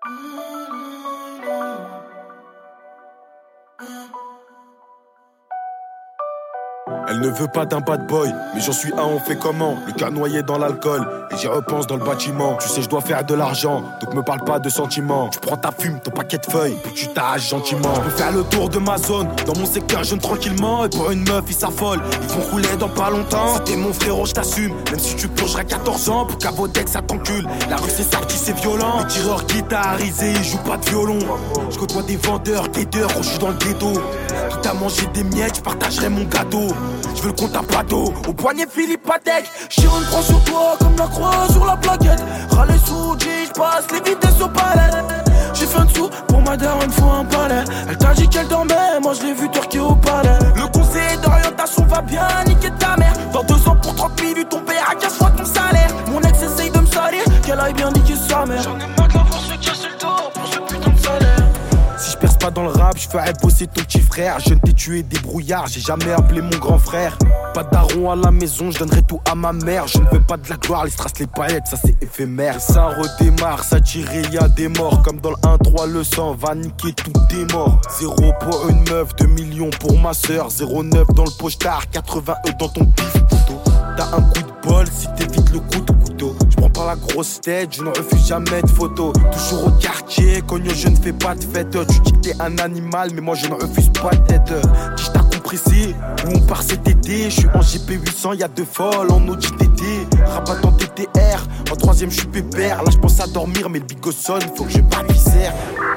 Elle ne veut pas d'un bad boy, mais j'en suis un, on fait comment? Le gars noyé dans l'alcool, et j'y repense dans le bâtiment. Tu sais, je dois faire de l'argent, donc me parle pas de sentiments. Tu prends ta fume, ton paquet de feuilles, puis tu t'arraches gentiment. Je peux faire le tour de ma zone, dans mon secteur, jeune tranquillement. Et pour une meuf, ils s'affolent, ils vont rouler dans pas longtemps. Si t'es mon frérot, je t'assume, même si tu plongeras 14 ans. Pour qu'à Vodex, ça t'encule. La rue, c'est ça qui c'est violent. Les tireurs guitarisés, ils jouent pas de violon. Je côtoie des vendeurs, guetteurs, quand je suis dans le ghetto. Quitte à manger des miettes, je partagerai mon gâteau. Je veux le compte à plateau, au poignet Philippe Patek. Chiron prend sur toi comme la croix sur la plaquette. Râle sous G, j'passe les vitesses au palais. J'ai fait un dessous, pour ma daronne faut un palais. Elle t'a dit qu'elle dormait, moi je l'ai vu turquer au palais. Le conseiller d'orientation va bien niquer ta mère. Dans 2 ans pour 30 minutes, ton père à 15 fois ton salaire. Mon ex essaye de me salir, qu'elle aille bien niquer sa mère. J'en ai marre de la voir se casser le dos pour ce putain de salaire. Si je perce pas dans le rap, je ferai bosser ton petit frère. Je ne t'ai tué débrouillard, j'ai jamais appelé mon grand frère. Pas de daron à la maison, je donnerai tout à ma mère. Je ne veux pas de la gloire, les strass, les paillettes, ça c'est éphémère. Ça redémarre, ça tire, y'a des morts. Comme dans le 1-3, le sang va niquer tout des morts. 0 pour une meuf, 2 millions pour ma soeur. 0,9 dans le pochetard, 80 E dans ton pif couteau. T'as un coup de bol si t'évites le coup de couteau. Je prends pas la grosse tête, je ne refuse jamais de photos. Toujours au quartier, cogno, je ne fais pas de fête. Tu dis que t'es un animal, mais moi je ne refuse pas de tête. Dis je t'as compris ici, où on part cet été. Je suis en GP 800, y'a 2 folles en Audi TT. Rabat en TTR, en 3ème je suis pépère. Là je pense à dormir, mais le bigot sonne, faut que je parte viscère.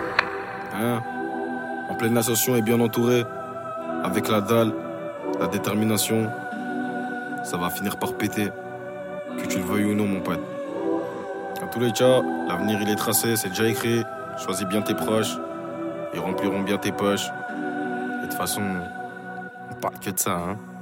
Hein, en pleine ascension et bien entouré. Avec la dalle, la détermination, ça va finir par péter. Que tu le veuilles ou non, mon pote. Dans tous les cas, l'avenir il est tracé, c'est déjà écrit. Choisis bien tes proches, ils rempliront bien tes poches. Et de toute façon, on parle que de ça, hein.